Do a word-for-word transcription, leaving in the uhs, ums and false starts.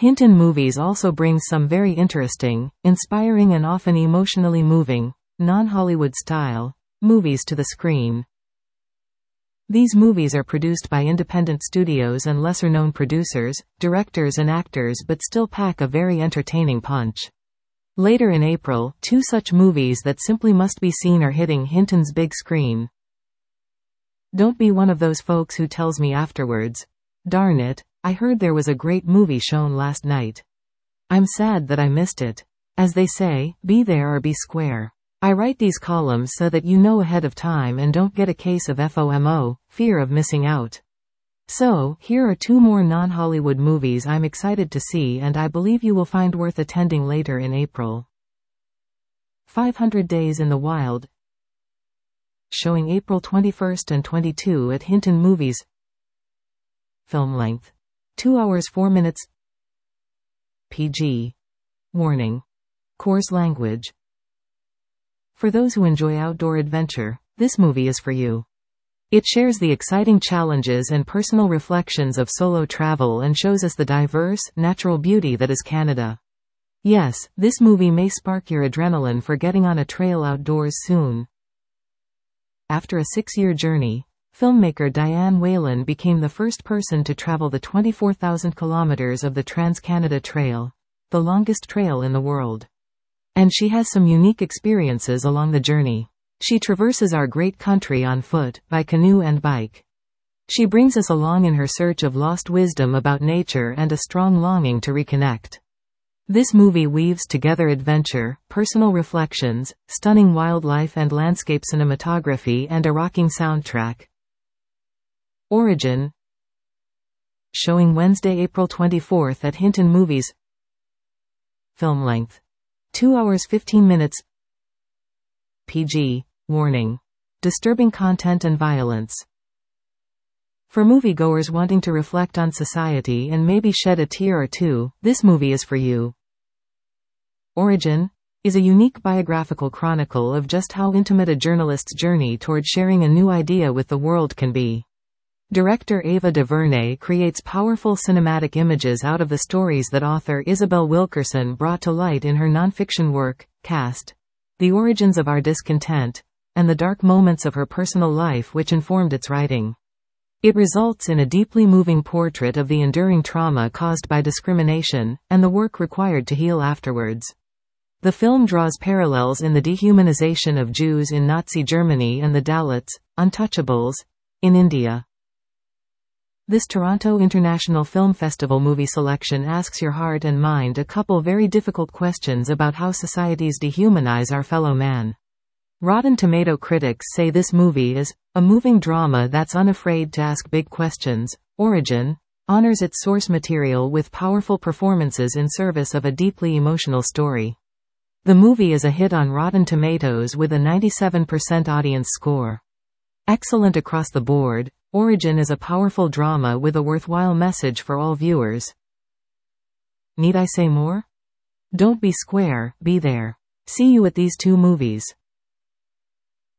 Hinton Movies also brings some very interesting, inspiring and often emotionally moving, non-Hollywood style, movies to the screen. These movies are produced by independent studios and lesser-known producers, directors and actors but still pack a very entertaining punch. Later in April, two such movies that simply must be seen are hitting Hinton's big screen. Don't be one of those folks who tells me afterwards, "Darn it, I heard there was a great movie shown last night. I'm sad that I missed it." As they say, be there or be square. I write these columns so that you know ahead of time and don't get a case of FOMO, fear of missing out. So, here are two more non-Hollywood movies I'm excited to see and I believe you will find worth attending later in April. five hundred Days in the Wild, showing April twenty-first and twenty-second at Hinton Movies. Film length, two hours four minutes. P G. Warning. Coarse language. For those who enjoy outdoor adventure, this movie is for you. It shares the exciting challenges and personal reflections of solo travel and shows us the diverse, natural beauty that is Canada. Yes, this movie may spark your adrenaline for getting on a trail outdoors soon. After a six-year journey, filmmaker Diane Whalen became the first person to travel the twenty-four thousand kilometers of the Trans-Canada Trail, the longest trail in the world. And she has some unique experiences along the journey. She traverses our great country on foot, by canoe and bike. She brings us along in her search of lost wisdom about nature and a strong longing to reconnect. This movie weaves together adventure, personal reflections, stunning wildlife and landscape cinematography and a rocking soundtrack. Origin, showing Wednesday, April twenty-fourth at Hinton Movies. Film length, two hours fifteen minutes. P G. Warning. Disturbing content and violence. For moviegoers wanting to reflect on society and maybe shed a tear or two, this movie is for you. Origin is a unique biographical chronicle of just how intimate a journalist's journey toward sharing a new idea with the world can be. Director Ava DuVernay creates powerful cinematic images out of the stories that author Isabel Wilkerson brought to light in her nonfiction work, Caste: The Origins of Our Discontent, and the dark moments of her personal life which informed its writing. It results in a deeply moving portrait of the enduring trauma caused by discrimination, and the work required to heal afterwards. The film draws parallels in the dehumanization of Jews in Nazi Germany and the Dalits, untouchables, in India. This Toronto International Film Festival movie selection asks your heart and mind a couple very difficult questions about how societies dehumanize our fellow man. Rotten Tomato critics say this movie is a moving drama that's unafraid to ask big questions. Origin honors its source material with powerful performances in service of a deeply emotional story. The movie is a hit on Rotten Tomatoes with a ninety-seven percent audience score. Excellent across the board, Origin is a powerful drama with a worthwhile message for all viewers. Need I say more? Don't be square, be there. See you at these two movies.